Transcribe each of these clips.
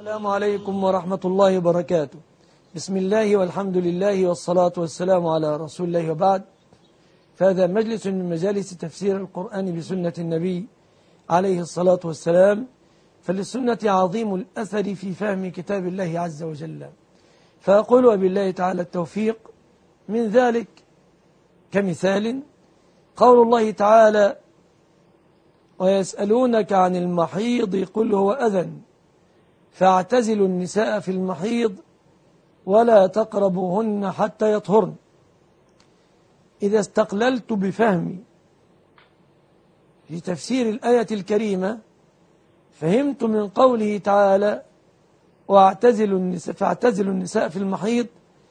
السلام عليكم ورحمة الله وبركاته. بسم الله والحمد لله والصلاة والسلام على رسول الله، وبعد، فهذا مجلس من مجالس تفسير القرآن بسنة النبي عليه الصلاة والسلام. فللسنة عظيم الأثر في فهم كتاب الله عز وجل، فأقول وبالله تعالى التوفيق. من ذلك كمثال قول الله تعالى: ويسألونك عن المحيض قل هو أذى فاعتزلوا النساء في المحيض ولا تقربوهن حتى يطهرن. إذا استقللت بفهمي في تفسير الآية الكريمة فهمت من قوله تعالى: فاعتزلوا النساء في المحيض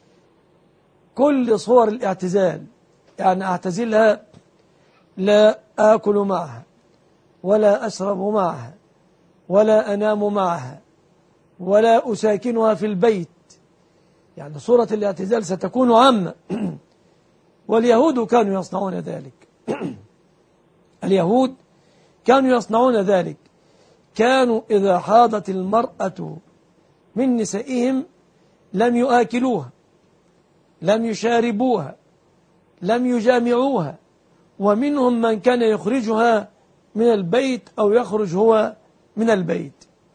كل صور الاعتزال، يعني أعتزلها، لا آكل معها ولا أشرب معها ولا أنام معها ولا أساكنها في البيت، يعني صورة الاعتزال ستكون عامة. واليهود كانوا يصنعون ذلك. اليهود كانوا يصنعون ذلك. كانوا إذا حاضت المرأة من نسائهم لم يآكلوها، لم يشاربوها، لم يجامعوها، ومنهم من كان يخرجها من البيت أو يخرج هو من البيت.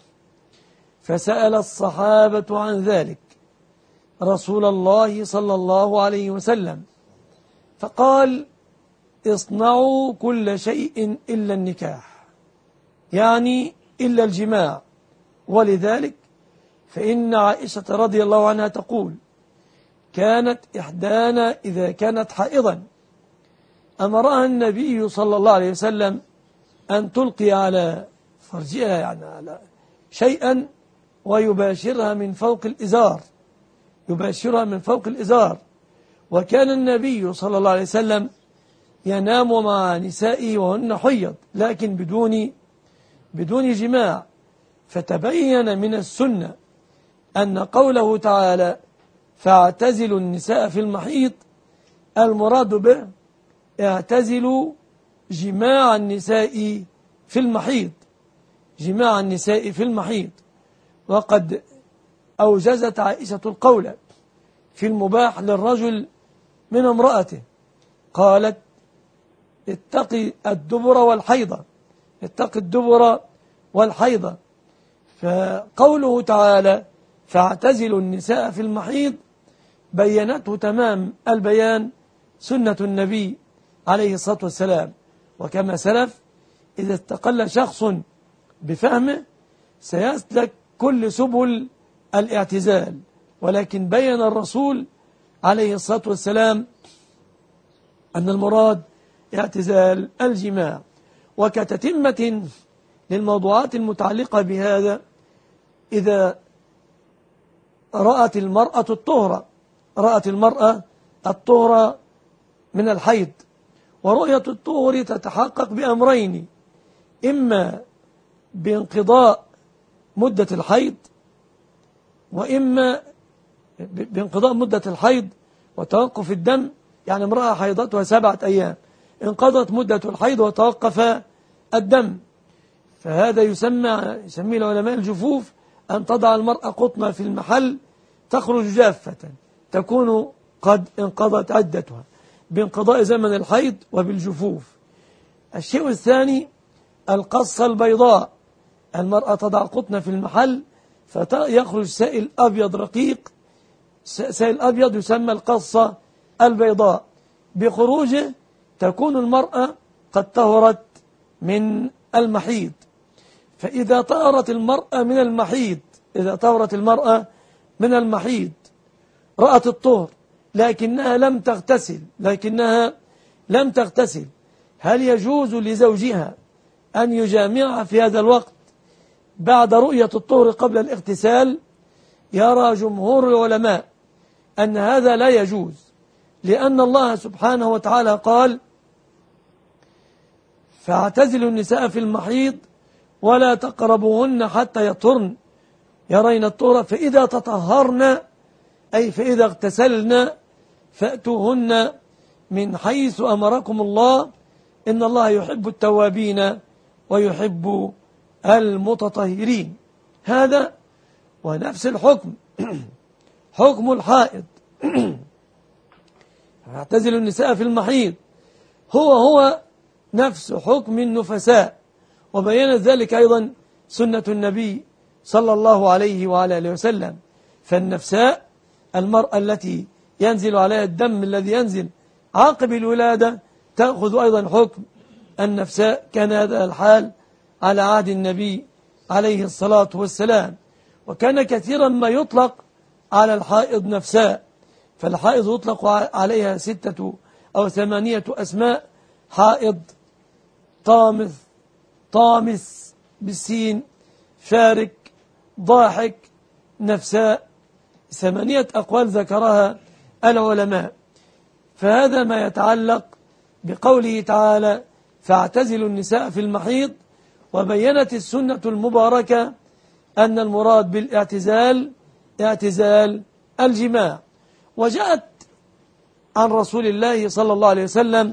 فسأل الصحابة عن ذلك رسول الله صلى الله عليه وسلم فقال: اصنعوا كل شيء إلا النكاح، يعني إلا الجماع. ولذلك فإن عائشة رضي الله عنها تقول: كانت إحدانا إذا كانت حائضا أمرها النبي صلى الله عليه وسلم أن تلقي على فرجها، يعني على شيئا، ويباشرها من فوق الإزار، يباشرها من فوق الإزار. وكان النبي صلى الله عليه وسلم ينام مع نسائه وهن حيض، لكن بدون جماع. فتبين من السنة أن قوله تعالى: فاعتزلوا النساء في المحيض، المراد به اعتزلوا جماع النساء في المحيض، جماع النساء في المحيض. وقد أوجزت عائشة القول في المباح للرجل من امرأته، قالت: اتقي الدبر والحيضة، اتقي الدبر والحيضة. فقوله تعالى: فاعتزلوا النساء في المحيض بينته تمام البيان سنة النبي عليه الصلاة والسلام. وكما سلف، إذا استقل شخص بفهمه سيسلك كل سبل الاعتزال، ولكن بين الرسول عليه الصلاة والسلام أن المراد اعتزال الجماع. وكتتمة للموضوعات المتعلقة بهذا، إذا رأت المرأة الطهر من الحيض، ورؤية الطهر تتحقق بأمرين: إما بانقضاء مدة الحيض، وإما بانقضاء مدة الحيض وتوقف الدم. يعني امرأة حيضتها 7 أيام، انقضت مدة الحيض وتوقف الدم، فهذا يسميه العلماء الجفوف، أن تضع المرأة قطنة في المحل تخرج جافة، تكون قد انقضت عدتها بانقضاء زمن الحيض وبالجفوف. الشيء الثاني القصة البيضاء، المرأة تضع قطنة في المحل فيخرج سائل أبيض رقيق، سائل أبيض يسمى القصة البيضاء. بخروجه تكون المرأة قد طهرت من المحيض. فإذا طهرت المرأة من المحيض، رأت الطهر لكنها لم تغتسل، هل يجوز لزوجها أن يجامعها في هذا الوقت بعد رؤية الطهر قبل الاغتسال؟ يرى جمهور العلماء أن هذا لا يجوز، لأن الله سبحانه وتعالى قال: فاعتزلوا النساء في المحيض ولا تقربوهن حتى يطهرن يرين الطهر فإذا تطهرن، أي فإذا اغتسلن، فأتوهن من حيث أمركم الله إن الله يحب التوابين ويحب المتطهرين. هذا ونفس الحكم حكم الحائض يعتزل النساء في المحيض هو نفس حكم النفساء، وبينت ذلك أيضا سنة النبي صلى الله عليه وعلى آله وسلم. فالنفساء المرأة التي ينزل عليها الدم الذي ينزل عقب الولادة تأخذ أيضا حكم النفساء. كان هذا الحال على عهد النبي عليه الصلاة والسلام، وكان كثيرا ما يطلق على الحائض نفساء. فالحائض يطلق عليها 6 أو 8 أسماء: حائض، طامس بالسين، فارك، ضاحك، نفساء. 8 أقوال ذكرها العلماء. فهذا ما يتعلق بقوله تعالى: فاعتزلوا النساء في المحيض. وبينت السنة المباركة أن المراد بالاعتزال اعتزال الجماع. وجاءت عن رسول الله صلى الله عليه وسلم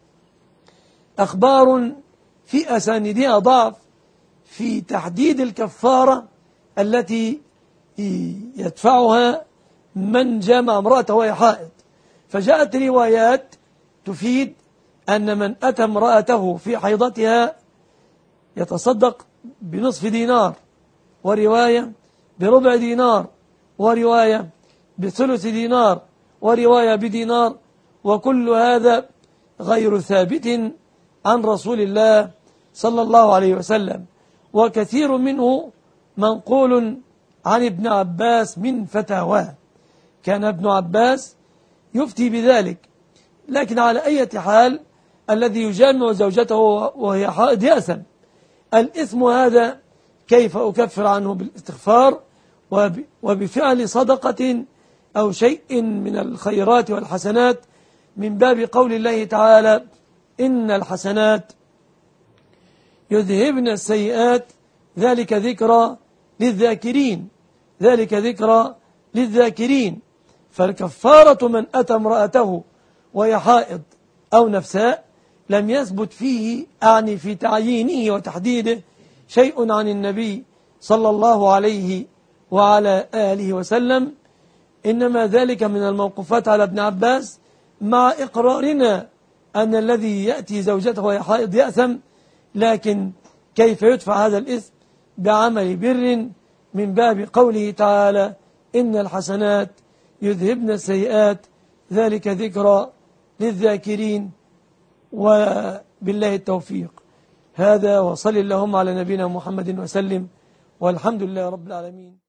أخبار في أسانيدها ضعف في تحديد الكفارة التي يدفعها من جامع امرأته وهي حائض. فجاءت روايات تفيد أن من أتى امرأته في حيضتها يتصدق بنصف دينار، ورواية بربع دينار، ورواية بثلث دينار، ورواية بدينار. وكل هذا غير ثابت عن رسول الله صلى الله عليه وسلم، وكثير منه منقول عن ابن عباس من فتاواه. كان ابن عباس يفتي بذلك. لكن على أي حال الذي يجامع زوجته وهي حائض يأثم. الإثم هذا كيف أكفر عنه؟ بالاستغفار وبفعل صدقة أو شيء من الخيرات والحسنات، من باب قول الله تعالى: إن الحسنات يذهبن السيئات ذلك ذكرى للذاكرين، ذلك ذكرى للذاكرين. فالكفارة من أتى امرأته وهي حائض أو نفساء لم يثبت فيه أعني في تعيينه وتحديده شيء عن النبي صلى الله عليه وعلى آله وسلم، إنما ذلك من الموقوفات على ابن عباس، مع إقرارنا أن الذي يأتي زوجته وهي حائض يأثم. لكن كيف يدفع هذا الإثم؟ بعمل بر، من باب قوله تعالى: إن الحسنات يذهبن السيئات ذلك ذكرى للذاكرين. وبالله التوفيق. هذا، وصل اللهم على نبينا محمد وسلم، والحمد لله رب العالمين.